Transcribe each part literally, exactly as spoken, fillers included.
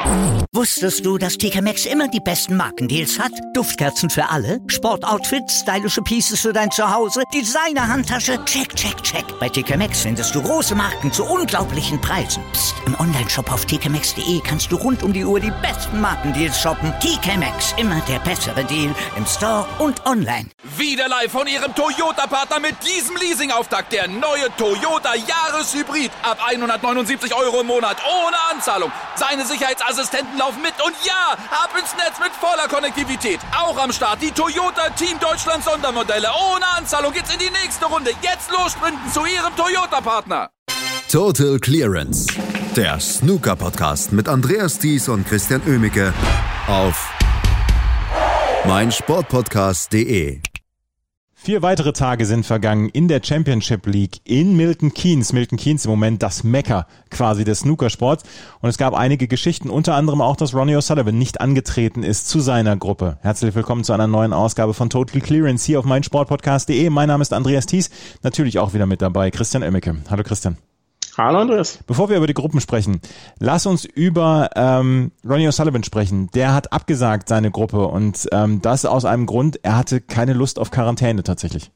Wusstest du, dass T K Maxx immer die besten Markendeals hat? Duftkerzen für alle, Sportoutfits, stylische Pieces für dein Zuhause, Designer-Handtasche, check, check, check. Bei T K Maxx findest du große Marken zu unglaublichen Preisen. Psst. Im Onlineshop auf t k maxx punkt d e kannst du rund um die Uhr die besten Markendeals shoppen. T K Maxx, immer der bessere Deal im Store und online. Wieder live von Ihrem Toyota-Partner mit diesem Leasing-Auftakt. Der neue Toyota Jahreshybrid. Ab hundertneunundsiebzig Euro im Monat ohne Anzahlung. Seine Sicherheitsassistenten laufen mit und ja, ab ins Netz mit voller Konnektivität. Auch am Start die Toyota Team Deutschland Sondermodelle. Ohne Anzahlung geht's in die nächste Runde. Jetzt los sprinten zu Ihrem Toyota-Partner. Total Clearance. Der Snooker-Podcast mit Andreas Thies und Christian Oemicke auf meinsportpodcast punkt de. Vier weitere Tage sind vergangen in der Championship League in Milton Keynes. Milton Keynes im Moment das Mekka quasi des Snookersports. Und es gab einige Geschichten, unter anderem auch, dass Ronnie O'Sullivan nicht angetreten ist zu seiner Gruppe. Herzlich willkommen zu einer neuen Ausgabe von Total Clearance hier auf meinsportpodcast punkt de. Mein Name ist Andreas Thies, natürlich auch wieder mit dabei Christian Oemicke. Hallo Christian. Hallo Andreas. Bevor wir über die Gruppen sprechen, lass uns über ähm, Ronnie O'Sullivan sprechen. Der hat abgesagt seine Gruppe und ähm, das aus einem Grund, er hatte keine Lust auf Quarantäne tatsächlich.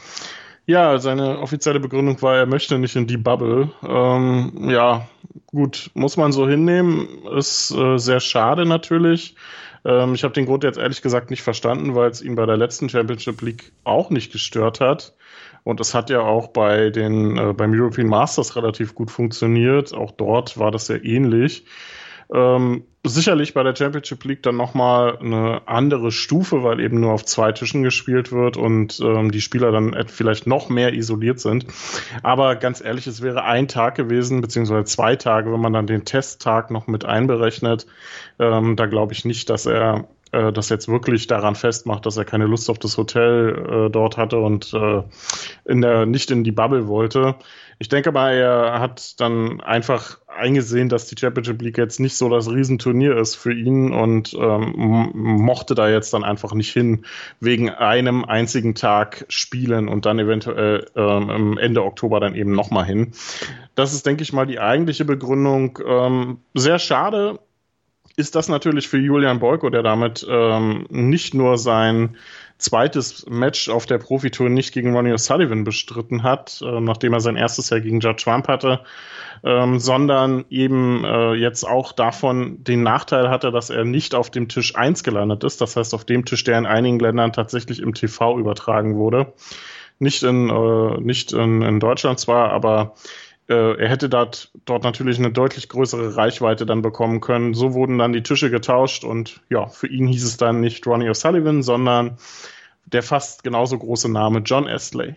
Ja, seine offizielle Begründung war, er möchte nicht in die Bubble. Ähm, ja, gut, muss man so hinnehmen. Ist äh, sehr schade natürlich. Ähm, ich habe den Grund jetzt ehrlich gesagt nicht verstanden, weil es ihn bei der letzten Championship League auch nicht gestört hat. Und es hat ja auch bei den äh, beim European Masters relativ gut funktioniert. Auch dort war das sehr ähnlich. Ähm, sicherlich bei der Championship League dann nochmal eine andere Stufe, weil eben nur auf zwei Tischen gespielt wird und ähm, die Spieler dann vielleicht noch mehr isoliert sind. Aber ganz ehrlich, es wäre ein Tag gewesen, beziehungsweise zwei Tage, wenn man dann den Testtag noch mit einberechnet. Ähm, da glaube ich nicht, dass er äh, das jetzt wirklich daran festmacht, dass er keine Lust auf das Hotel äh, dort hatte und äh, in der nicht in die Bubble wollte. Ich denke mal, er hat dann einfach eingesehen, dass die Championship League jetzt nicht so das Riesenturnier ist für ihn und ähm, mochte da jetzt dann einfach nicht hin, wegen einem einzigen Tag spielen und dann eventuell ähm, Ende Oktober dann eben nochmal hin. Das ist, denke ich mal, die eigentliche Begründung. Ähm, sehr schade ist das natürlich für Julian Boyko, der damit ähm, nicht nur sein zweites Match auf der Profitour nicht gegen Ronnie O'Sullivan bestritten hat, äh, nachdem er sein erstes Jahr gegen Judd Trump hatte, ähm, sondern eben äh, jetzt auch davon den Nachteil hatte, dass er nicht auf dem Tisch eins gelandet ist, das heißt auf dem Tisch, der in einigen Ländern tatsächlich im T V übertragen wurde. Nicht in, äh, nicht in, in Deutschland zwar, aber äh, er hätte dort, dort natürlich eine deutlich größere Reichweite dann bekommen können. So wurden dann die Tische getauscht und ja, für ihn hieß es dann nicht Ronnie O'Sullivan, sondern der fast genauso große Name John Astley.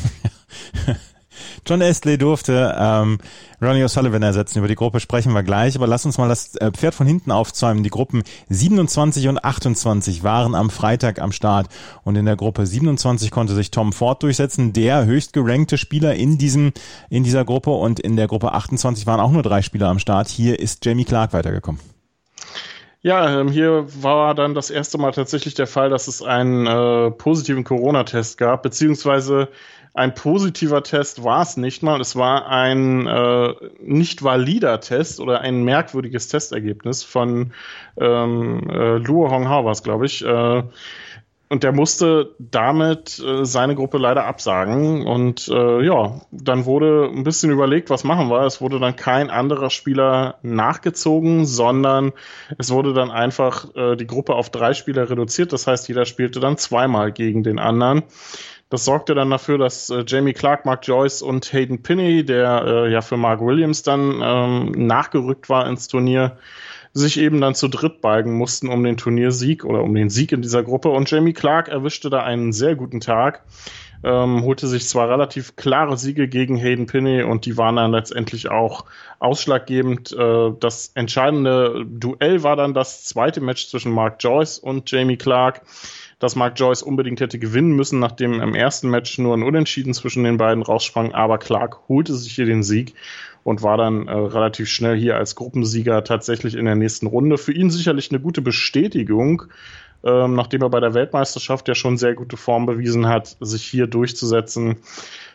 John Astley durfte ähm, Ronnie O'Sullivan ersetzen. Über die Gruppe sprechen wir gleich, aber lass uns mal das äh, Pferd von hinten aufzäumen. Die Gruppen siebenundzwanzig und achtundzwanzig waren am Freitag am Start und in der Gruppe siebenundzwanzig konnte sich Tom Ford durchsetzen, der höchst gerankte Spieler in diesem in dieser Gruppe, und in der Gruppe achtundzwanzig waren auch nur drei Spieler am Start. Hier ist Jamie Clark weitergekommen. Ja, ähm, hier war dann das erste Mal tatsächlich der Fall, dass es einen äh, positiven Corona-Test gab, beziehungsweise ein positiver Test war es nicht mal. Es war ein äh, nicht valider Test oder ein merkwürdiges Testergebnis von ähm, äh, Luo Honghao war es, glaube ich. Äh, Und der musste damit äh, seine Gruppe leider absagen. Und äh, ja, dann wurde ein bisschen überlegt, was machen wir. Es wurde dann kein anderer Spieler nachgezogen, sondern es wurde dann einfach äh, die Gruppe auf drei Spieler reduziert. Das heißt, jeder spielte dann zweimal gegen den anderen. Das sorgte dann dafür, dass äh, Jamie Clark, Mark Joyce und Hayden Pinney, der äh, ja für Mark Williams dann ähm, nachgerückt war ins Turnier, sich eben dann zu dritt balgen mussten um den Turniersieg oder um den Sieg in dieser Gruppe. Und Jamie Clark erwischte da einen sehr guten Tag, ähm, holte sich zwar relativ klare Siege gegen Hayden Pinney und die waren dann letztendlich auch ausschlaggebend. Äh, das entscheidende Duell war dann das zweite Match zwischen Mark Joyce und Jamie Clark, dass Mark Joyce unbedingt hätte gewinnen müssen, nachdem im ersten Match nur ein Unentschieden zwischen den beiden raussprang, aber Clark holte sich hier den Sieg und war dann äh, relativ schnell hier als Gruppensieger tatsächlich in der nächsten Runde. Für ihn sicherlich eine gute Bestätigung, ähm, nachdem er bei der Weltmeisterschaft ja schon sehr gute Form bewiesen hat, sich hier durchzusetzen.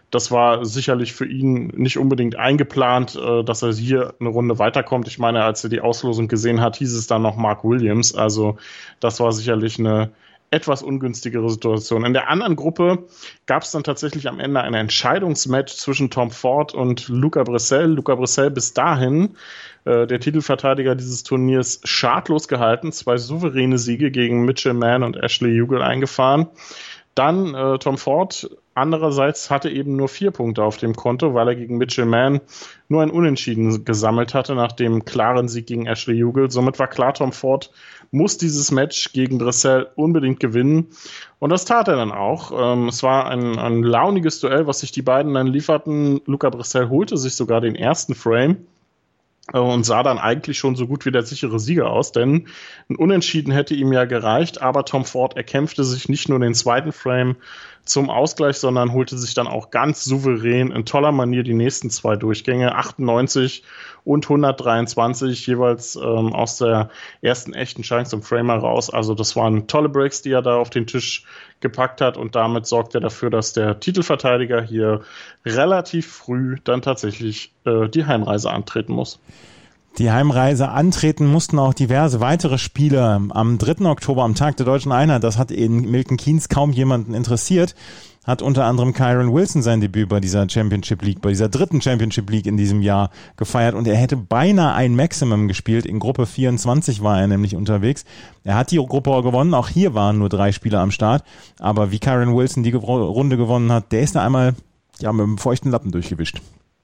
das war sicherlich für ihn nicht unbedingt eingeplant, äh, dass er hier eine Runde weiterkommt. Ich meine, als er die Auslosung gesehen hat, hieß es dann noch Mark Williams. Also das war sicherlich eine etwas ungünstigere Situation. In der anderen Gruppe gab es dann tatsächlich am Ende ein Entscheidungsmatch zwischen Tom Ford und Luca Bressel. Luca Bressel bis dahin äh, der Titelverteidiger dieses Turniers schadlos gehalten, zwei souveräne Siege gegen Mitchell Mann und Ashley Ugal eingefahren. Dann äh, Tom Ford andererseits hatte eben nur vier Punkte auf dem Konto, weil er gegen Mitchell Mann nur ein Unentschieden gesammelt hatte nach dem klaren Sieg gegen Ashley Ugal. Somit war klar, Tom Ford muss dieses Match gegen Bressel unbedingt gewinnen. Und das tat er dann auch. Ähm, es war ein, ein launiges Duell, was sich die beiden dann lieferten. Luca Bressel holte sich sogar den ersten Frame äh, und sah dann eigentlich schon so gut wie der sichere Sieger aus, denn ein Unentschieden hätte ihm ja gereicht, aber Tom Ford erkämpfte sich nicht nur den zweiten Frame zum Ausgleich, sondern holte sich dann auch ganz souverän in toller Manier die nächsten zwei Durchgänge, achtundneunzig und hundertdreiundzwanzig, jeweils ähm, aus der ersten echten Chance im Frame heraus. Also das waren tolle Breaks, die er da auf den Tisch gepackt hat, und damit sorgt er dafür, dass der Titelverteidiger hier relativ früh dann tatsächlich äh, die Heimreise antreten muss. Die Heimreise antreten mussten auch diverse weitere Spieler am dritten Oktober, am Tag der Deutschen Einheit. Das hat in Milton Keynes kaum jemanden interessiert. Hat unter anderem Kyron Wilson sein Debüt bei dieser Championship League, bei dieser dritten Championship League in diesem Jahr gefeiert, und er hätte beinahe ein Maximum gespielt. In Gruppe vierundzwanzig war er nämlich unterwegs. Er hat die Gruppe gewonnen. Auch hier waren nur drei Spieler am Start. Aber wie Kyron Wilson die Runde gewonnen hat, der ist da einmal ja, mit einem feuchten Lappen durchgewischt.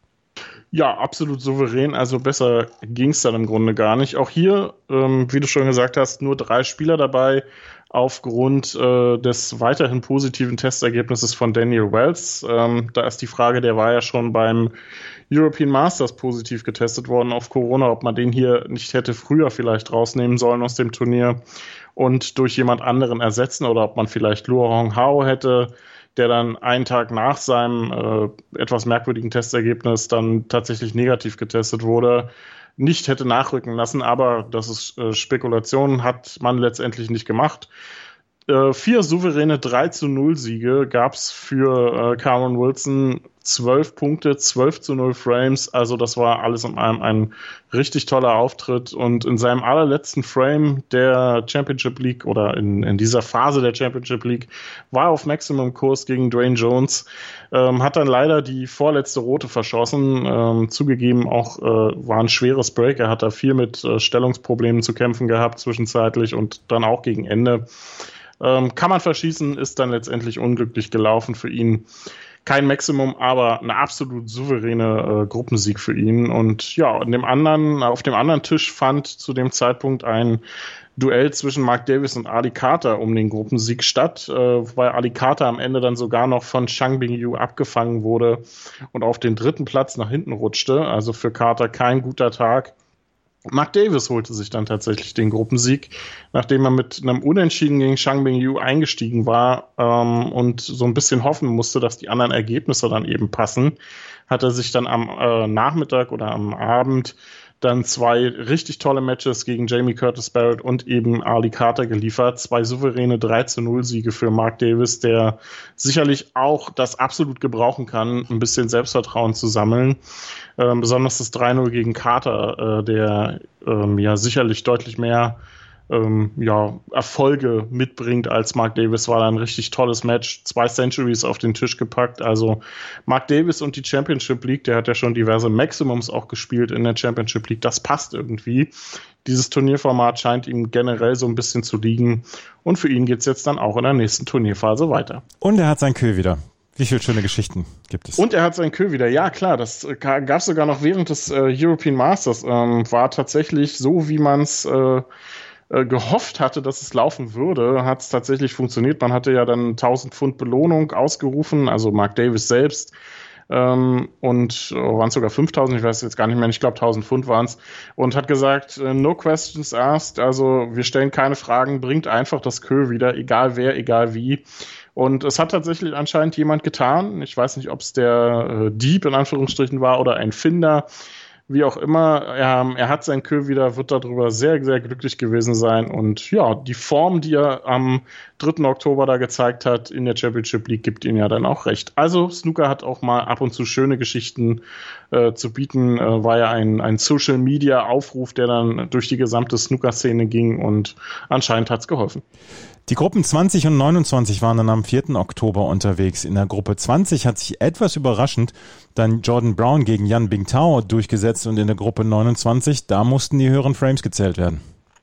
Ja, absolut souverän, also besser ging es dann im Grunde gar nicht. Auch hier, ähm, wie du schon gesagt hast, nur drei Spieler dabei aufgrund äh, des weiterhin positiven Testergebnisses von Daniel Wells. Ähm, da ist die Frage, der war ja schon beim European Masters positiv getestet worden auf Corona, ob man den hier nicht hätte früher vielleicht rausnehmen sollen aus dem Turnier und durch jemand anderen ersetzen, oder ob man vielleicht Luo Hong Hao hätte, der dann einen Tag nach seinem äh, etwas merkwürdigen Testergebnis dann tatsächlich negativ getestet wurde, nicht hätte nachrücken lassen. Aber das ist äh, Spekulation, hat man letztendlich nicht gemacht. Äh, vier souveräne drei zu null Siege gab es für äh, Kyron Wilson, zwölf Punkte, zwölf zu null Frames, also das war alles in allem ein richtig toller Auftritt, und in seinem allerletzten Frame der Championship League oder in, in dieser Phase der Championship League war er auf Maximum-Kurs gegen Dwayne Jones, ähm, hat dann leider die vorletzte Rote verschossen, ähm, zugegeben auch äh, war ein schweres Break, er hat da viel mit äh, Stellungsproblemen zu kämpfen gehabt zwischenzeitlich und dann auch gegen Ende. Ähm, kann man verschießen, ist dann letztendlich unglücklich gelaufen für ihn. Kein Maximum, aber eine absolut souveräne äh, Gruppensieg für ihn. Und ja, in dem anderen, auf dem anderen Tisch fand zu dem Zeitpunkt ein Duell zwischen Mark Davis und Ali Carter um den Gruppensieg statt, äh, weil Ali Carter am Ende dann sogar noch von Zhang Bingyu abgefangen wurde und auf den dritten Platz nach hinten rutschte. Also für Carter kein guter Tag. Mark Davis holte sich dann tatsächlich den Gruppensieg, nachdem er mit einem Unentschieden gegen Zhang Bingyu eingestiegen war ähm, und so ein bisschen hoffen musste, dass die anderen Ergebnisse dann eben passen, hat er sich dann am äh, Nachmittag oder am Abend dann zwei richtig tolle Matches gegen Jamie Curtis Barrett und eben Ali Carter geliefert. Zwei souveräne drei zu null Siege für Mark Davis, der sicherlich auch das absolut gebrauchen kann, ein bisschen Selbstvertrauen zu sammeln. Ähm, besonders das drei null gegen Carter, äh, der ähm, ja sicherlich deutlich mehr ähm, ja, Erfolge mitbringt als Mark Davis, war da ein richtig tolles Match. Zwei Centuries auf den Tisch gepackt. Also Mark Davis und die Championship League, der hat ja schon diverse Maximums auch gespielt in der Championship League. Das passt irgendwie. Dieses Turnierformat scheint ihm generell so ein bisschen zu liegen. Und für ihn geht's jetzt dann auch in der nächsten Turnierphase weiter. Und er hat sein Kö wieder. Wie viele schöne Geschichten gibt es? Und er hat sein Kö wieder. Ja, klar, das äh, gab es sogar noch während des äh, European Masters. Ähm, war tatsächlich so, wie man es äh, äh, gehofft hatte, dass es laufen würde, hat es tatsächlich funktioniert. Man hatte ja dann tausend Pfund Belohnung ausgerufen, also Mark Davis selbst. Ähm, und äh, waren es sogar fünftausend, ich weiß jetzt gar nicht mehr, ich glaube tausend Pfund waren es, und hat gesagt, äh, no questions asked, also wir stellen keine Fragen, bringt einfach das Kö wieder, egal wer, egal wie. Und es hat tatsächlich anscheinend jemand getan. Ich weiß nicht, ob es der äh, Dieb in Anführungsstrichen war oder ein Finder. Wie auch immer, er, er hat sein Kö wieder, wird darüber sehr, sehr glücklich gewesen sein. Und ja, die Form, die er am dritten Oktober da gezeigt hat in der Championship League, gibt ihm ja dann auch recht. Also Snooker hat auch mal ab und zu schöne Geschichten äh, zu bieten. Äh, war ja ein, ein Social-Media-Aufruf, der dann durch die gesamte Snooker-Szene ging und anscheinend hat's geholfen. Die Gruppen zwanzig und neunundzwanzig waren dann am vierten Oktober unterwegs. In der Gruppe zwanzig hat sich etwas überraschend dann Jordan Brown gegen Yan Bingtao durchgesetzt und in der Gruppe neunundzwanzig, da mussten die höheren Frames gezählt werden.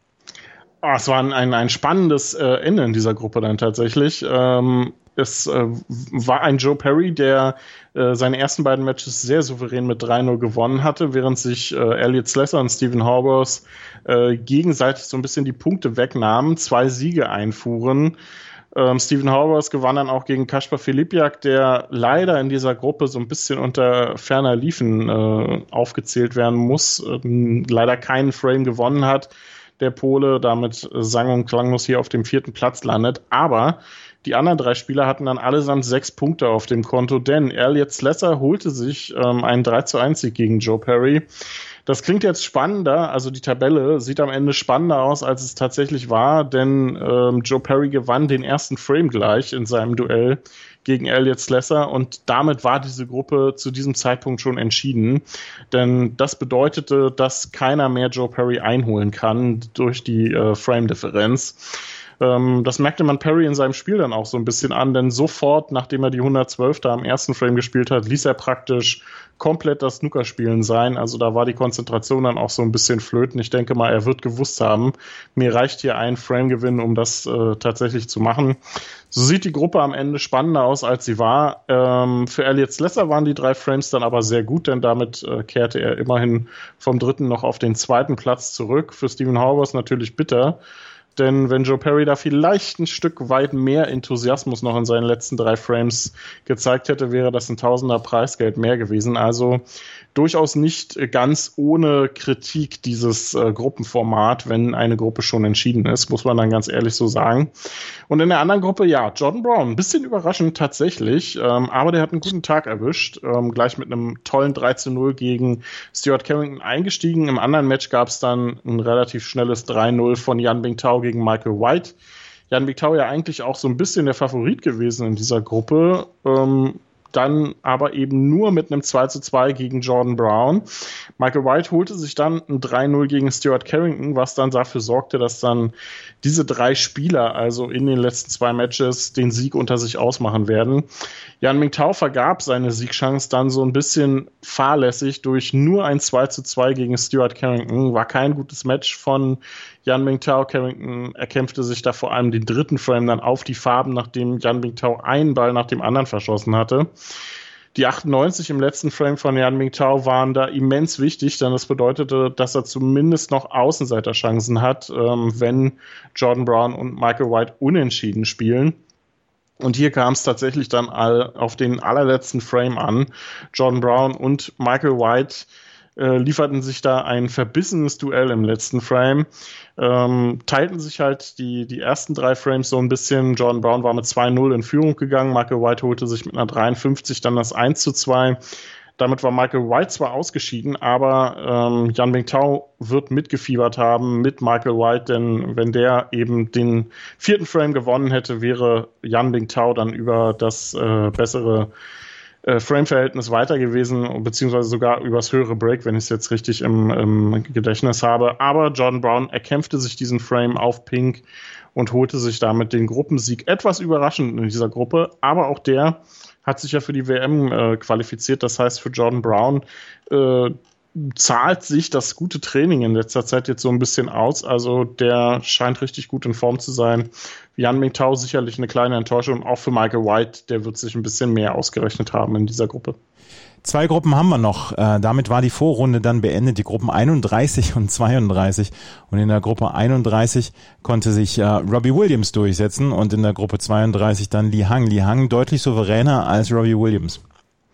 Oh, es war ein, ein, ein spannendes äh, Ende in dieser Gruppe dann tatsächlich. Ähm, es äh, war ein Joe Perry, der äh, seine ersten beiden Matches sehr souverän mit drei null gewonnen hatte, während sich äh, Elliot Slesser und Stephen Horvath äh, gegenseitig so ein bisschen die Punkte wegnahmen, zwei Siege einfuhren. Ähm, Stephen Horvath gewann dann auch gegen Kaspar Filipiak, der leider in dieser Gruppe so ein bisschen unter ferner Liefen äh, aufgezählt werden muss, ähm, leider keinen Frame gewonnen hat. Der Pole damit sang- und klanglos hier auf dem vierten Platz landet. Aber die anderen drei Spieler hatten dann allesamt sechs Punkte auf dem Konto, denn Elliot Slesser holte sich ähm, einen drei zu eins Sieg gegen Joe Perry. Das klingt jetzt spannender, also die Tabelle sieht am Ende spannender aus, als es tatsächlich war, denn ähm, Joe Perry gewann den ersten Frame gleich in seinem Duell gegen Elliot Slesser und damit war diese Gruppe zu diesem Zeitpunkt schon entschieden, denn das bedeutete, dass keiner mehr Joe Perry einholen kann durch die äh, Frame-Differenz. Ähm, das merkte man Perry in seinem Spiel dann auch so ein bisschen an, denn sofort, nachdem er die hundertzwölf da am ersten Frame gespielt hat, ließ er praktisch komplett das Snookerspielen sein. Also da war die Konzentration dann auch so ein bisschen flöten. Ich denke mal, er wird gewusst haben, mir reicht hier ein Frame-Gewinn, um das äh, tatsächlich zu machen. So sieht die Gruppe am Ende spannender aus, als sie war. Ähm, für Elliot Slesser waren die drei Frames dann aber sehr gut, denn damit äh, kehrte er immerhin vom dritten noch auf den zweiten Platz zurück. Für Stephen Horvath natürlich bitter. Denn wenn Joe Perry da vielleicht ein Stück weit mehr Enthusiasmus noch in seinen letzten drei Frames gezeigt hätte, wäre das ein Tausender Preisgeld mehr gewesen. Also durchaus nicht ganz ohne Kritik dieses äh, Gruppenformat, wenn eine Gruppe schon entschieden ist, muss man dann ganz ehrlich so sagen. Und in der anderen Gruppe, ja, Jordan Brown, ein bisschen überraschend tatsächlich, ähm, aber der hat einen guten Tag erwischt, ähm, gleich mit einem tollen drei zu null gegen Stuart Carrington eingestiegen. Im anderen Match gab es dann ein relativ schnelles drei null von Yan Bingtao gegen Michael White. Yan Bingtao ja eigentlich auch so ein bisschen der Favorit gewesen in dieser Gruppe, ähm, dann aber eben nur mit einem zwei zu zwei gegen Jordan Brown. Michael White holte sich dann ein drei null gegen Stuart Carrington, was dann dafür sorgte, dass dann diese drei Spieler also in den letzten zwei Matches den Sieg unter sich ausmachen werden. Yan Bingtao vergab seine Siegchance dann so ein bisschen fahrlässig durch nur ein zwei zu zwei gegen Stuart Carrington. War kein gutes Match von Yan Bingtao. Carrington erkämpfte sich da vor allem den dritten Frame dann auf die Farben, nachdem Yan Bingtao einen Ball nach dem anderen verschossen hatte. Die achtundneunzig im letzten Frame von Yan Bingtao waren da immens wichtig, denn das bedeutete, dass er zumindest noch Außenseiterchancen hat, ähm, wenn Jordan Brown und Michael White unentschieden spielen. Und hier kam es tatsächlich dann all auf den allerletzten Frame an. Jordan Brown und Michael White äh, lieferten sich da ein verbissenes Duell im letzten Frame, ähm, teilten sich halt die, die ersten drei Frames so ein bisschen. Jordan Brown war mit zwei null in Führung gegangen, Michael White holte sich mit einer dreiundfünfzig dann das eins zu zwei. Damit war Michael White zwar ausgeschieden, aber ähm, Yan Bingtao wird mitgefiebert haben mit Michael White, denn wenn der eben den vierten Frame gewonnen hätte, wäre Yan Bingtao dann über das äh, bessere äh, Frame-Verhältnis weiter gewesen, beziehungsweise sogar übers höhere Break, wenn ich es jetzt richtig im, im Gedächtnis habe. Aber Jordan Brown erkämpfte sich diesen Frame auf Pink und holte sich damit den Gruppensieg. Etwas überraschend in dieser Gruppe, aber auch der hat sich ja für die W M äh, qualifiziert. Das heißt, für Jordan Brown äh, zahlt sich das gute Training in letzter Zeit jetzt so ein bisschen aus. Also der scheint richtig gut in Form zu sein. Yan Bingtao sicherlich eine kleine Enttäuschung. Auch für Michael White, der wird sich ein bisschen mehr ausgerechnet haben in dieser Gruppe. Zwei Gruppen haben wir noch. Äh, damit war die Vorrunde dann beendet, die Gruppen einunddreißig und zweiunddreißig. Und in der Gruppe einunddreißig konnte sich äh, Robbie Williams durchsetzen und in der Gruppe zweiunddreißig dann Li Hang. Li Hang deutlich souveräner als Robbie Williams.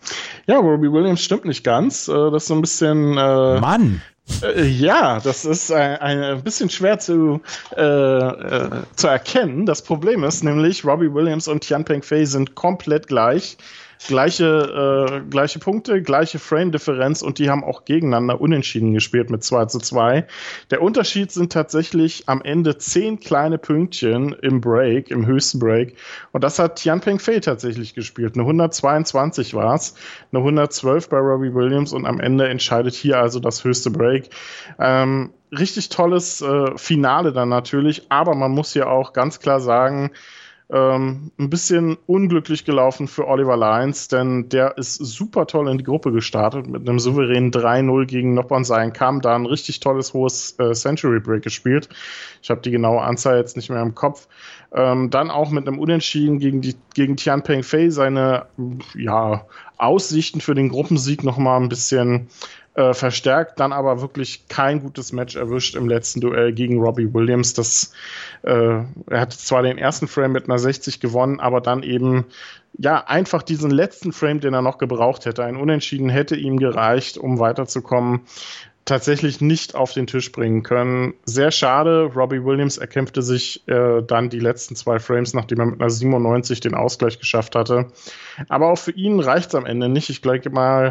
Ja, Robbie Williams stimmt nicht ganz. Äh, das ist so ein bisschen... Äh Mann! Äh, ja, das ist ein, ein bisschen schwer zu, äh, äh, zu erkennen. Das Problem ist nämlich, Robbie Williams und Tian Pengfei sind komplett gleich. Gleiche, äh, gleiche Punkte, gleiche Frame-Differenz und die haben auch gegeneinander unentschieden gespielt mit zwei zu zwei. Der Unterschied sind tatsächlich am Ende zehn kleine Pünktchen im Break, im höchsten Break. Und das hat Tian Pengfei tatsächlich gespielt. Eine hundertzweiundzwanzig war es, eine hundertzwölf bei Robbie Williams und am Ende entscheidet hier also das höchste Break. Ähm, richtig tolles äh, Finale dann natürlich, aber man muss hier auch ganz klar sagen, Ähm, ein bisschen unglücklich gelaufen für Oliver Lyons, denn der ist super toll in die Gruppe gestartet mit einem souveränen drei null gegen Noppon Sein, kam da ein richtig tolles hohes äh, Century Break gespielt. Ich habe die genaue Anzahl jetzt nicht mehr im Kopf. Ähm, dann auch mit einem Unentschieden gegen, die, gegen Tian Pengfei seine ja, Aussichten für den Gruppensieg nochmal ein bisschen Äh, verstärkt, dann aber wirklich kein gutes Match erwischt im letzten Duell gegen Robbie Williams. Das, äh, er hat zwar den ersten Frame mit einer sechzig gewonnen, aber dann eben ja einfach diesen letzten Frame, den er noch gebraucht hätte. Ein Unentschieden hätte ihm gereicht, um weiterzukommen. Tatsächlich nicht auf den Tisch bringen können. Sehr schade. Robbie Williams erkämpfte sich äh, dann die letzten zwei Frames, nachdem er mit einer siebenundneunzig den Ausgleich geschafft hatte. Aber auch für ihn reicht es am Ende nicht. Ich denke mal,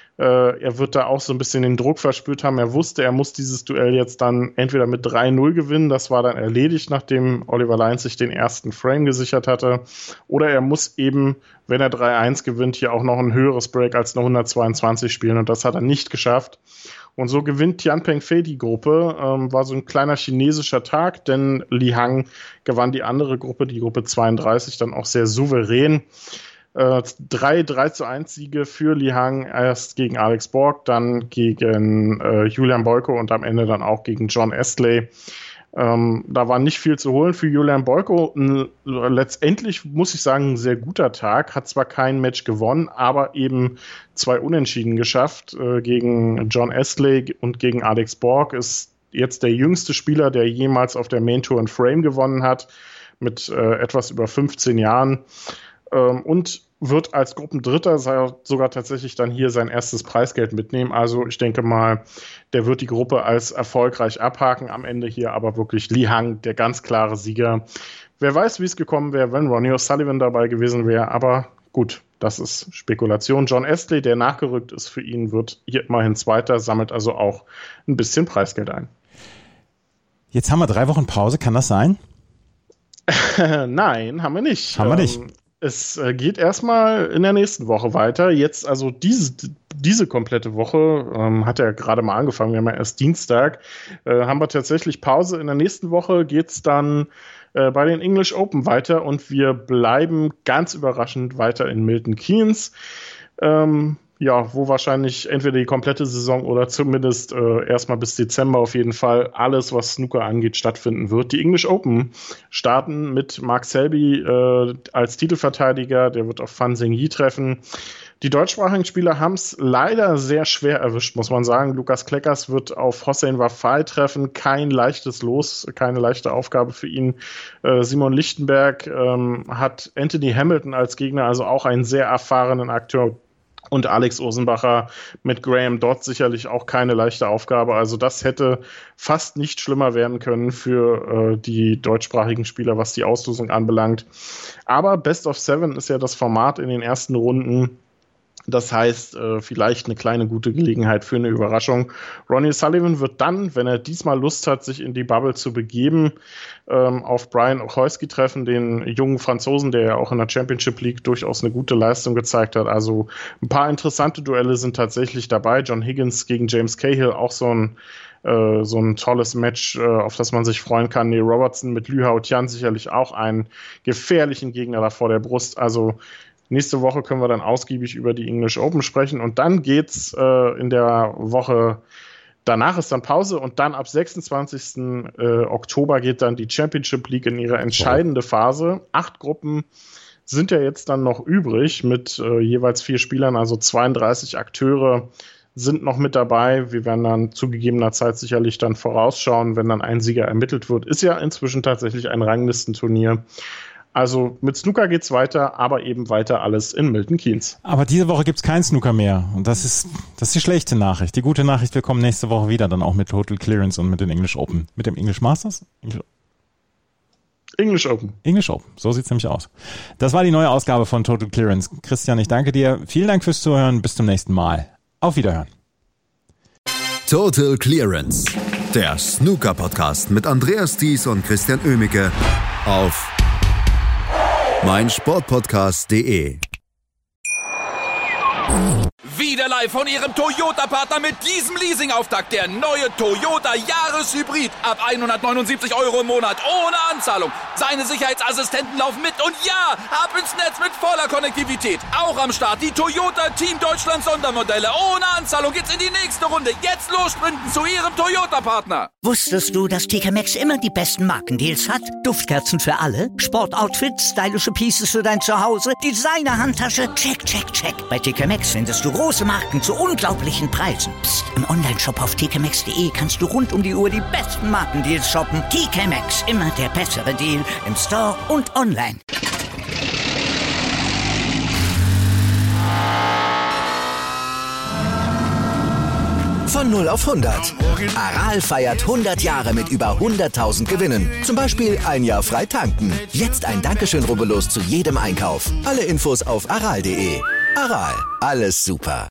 er wird da auch so ein bisschen den Druck verspürt haben. Er wusste, er muss dieses Duell jetzt dann entweder mit drei null gewinnen, das war dann erledigt, nachdem Oliver Lyons sich den ersten Frame gesichert hatte, oder er muss eben, wenn er drei eins gewinnt, hier auch noch ein höheres Break als eine hundertzweiundzwanzig spielen und das hat er nicht geschafft. Und so gewinnt Tian Pengfei die Gruppe. Ähm, war so ein kleiner chinesischer Tag, denn Li Hang gewann die andere Gruppe, die Gruppe zweiunddreißig, dann auch sehr souverän. Äh, drei drei zu eins Siege für Li Hang, erst gegen Alex Borg, dann gegen äh, Julian Boyko und am Ende dann auch gegen John Astley. Ähm, da war nicht viel zu holen für Julian Boyko. N- letztendlich muss ich sagen, ein sehr guter Tag. Hat zwar kein Match gewonnen, aber eben zwei Unentschieden geschafft äh, gegen John Astley und gegen Alex Borg. Ist jetzt der jüngste Spieler, der jemals auf der Main Tour ein Frame gewonnen hat, mit äh, etwas über fünfzehn Jahren. Und wird als Gruppendritter sogar tatsächlich dann hier sein erstes Preisgeld mitnehmen. Also ich denke mal, der wird die Gruppe als erfolgreich abhaken. Am Ende hier aber wirklich Li Hang, der ganz klare Sieger. Wer weiß, wie es gekommen wäre, wenn Ronnie O'Sullivan dabei gewesen wäre. Aber gut, das ist Spekulation. John Astley, der nachgerückt ist für ihn, wird hier immerhin Zweiter, sammelt also auch ein bisschen Preisgeld ein. Jetzt haben wir drei Wochen Pause, kann das sein? Nein, haben wir nicht. Haben wir nicht. Ähm, Es geht erstmal in der nächsten Woche weiter. Jetzt also diese, diese komplette Woche, ähm, hat ja gerade mal angefangen, wir haben ja erst Dienstag, äh, haben wir tatsächlich Pause. In der nächsten Woche geht's dann äh, bei den English Open weiter und wir bleiben ganz überraschend weiter in Milton Keynes. Ähm, ja, wo wahrscheinlich entweder die komplette Saison oder zumindest äh, erstmal bis Dezember auf jeden Fall alles, was Snooker angeht, stattfinden wird. Die English Open starten mit Mark Selby äh, als Titelverteidiger, der wird auf Fan Zhengyi treffen. Die deutschsprachigen Spieler haben es leider sehr schwer erwischt, muss man sagen. Lukas Kleckers wird auf Hossein Wafai treffen, kein leichtes Los, keine leichte Aufgabe für ihn. Äh, Simon Lichtenberg ähm, hat Anthony Hamilton als Gegner, also auch einen sehr erfahrenen Akteur. Und Alex Osenbacher mit Graham Dodd sicherlich auch keine leichte Aufgabe. Also das hätte fast nicht schlimmer werden können für äh, die deutschsprachigen Spieler, was die Auslosung anbelangt. Aber Best of Seven ist ja das Format in den ersten Runden. Das heißt, äh, vielleicht eine kleine gute Gelegenheit für eine Überraschung. Ronnie O'Sullivan wird dann, wenn er diesmal Lust hat, sich in die Bubble zu begeben, ähm, auf Brian Ochojski treffen, den jungen Franzosen, der ja auch in der Championship League durchaus eine gute Leistung gezeigt hat. Also ein paar interessante Duelle sind tatsächlich dabei. John Higgins gegen James Cahill, auch so ein äh, so ein tolles Match, äh, auf das man sich freuen kann. Neil Robertson mit Lü Hao Tian sicherlich auch einen gefährlichen Gegner da vor der Brust. Also nächste Woche können wir dann ausgiebig über die English Open sprechen und dann geht's äh, in der Woche danach ist dann Pause und dann ab sechsundzwanzigsten Äh, Oktober geht dann die Championship League in ihre entscheidende Phase. Acht Gruppen sind ja jetzt dann noch übrig mit äh, jeweils vier Spielern, also zweiunddreißig Akteure sind noch mit dabei. Wir werden dann zu gegebener Zeit sicherlich dann vorausschauen, wenn dann ein Sieger ermittelt wird. Ist ja inzwischen tatsächlich ein Ranglistenturnier. Also mit Snooker geht's weiter, aber eben weiter alles in Milton Keynes. Aber diese Woche gibt's keinen Snooker mehr und das ist das ist die schlechte Nachricht. Die gute Nachricht, wir kommen nächste Woche wieder, dann auch mit Total Clearance und mit den English Open. Mit dem English Masters? English Open. English Open, so sieht's nämlich aus. Das war die neue Ausgabe von Total Clearance. Christian, ich danke dir. Vielen Dank fürs Zuhören. Bis zum nächsten Mal. Auf Wiederhören. Total Clearance, der Snooker-Podcast mit Andreas Thies und Christian Oemicke auf meinsportpodcast punkt de. Wieder live von Ihrem Toyota-Partner mit diesem Leasing-Auftakt. Der neue Toyota Jahreshybrid. Ab hundertneunundsiebzig Euro im Monat. Ohne Anzahlung. Seine Sicherheitsassistenten laufen mit. Und ja, ab ins Netz mit voller Konnektivität. Auch am Start die Toyota Team Deutschland Sondermodelle. Ohne Anzahlung geht's in die nächste Runde. Jetzt los sprinten zu Ihrem Toyota-Partner. Wusstest du, dass T K Maxx immer die besten Markendeals hat? Duftkerzen für alle, Sportoutfits, stylische Pieces für dein Zuhause, Designer-Handtasche, check, check, check. Bei T K Maxx findest du große Marken zu unglaublichen Preisen. Psst. Im Onlineshop auf t k maxx punkt de kannst du rund um die Uhr die besten Markendeals shoppen. T K Maxx, immer der bessere Deal im Store und online. Von null auf hundert. Aral feiert hundert Jahre mit über hunderttausend Gewinnen. Zum Beispiel ein Jahr frei tanken. Jetzt ein Dankeschön, rubbellos zu jedem Einkauf. Alle Infos auf aral punkt de. Aral, alles super.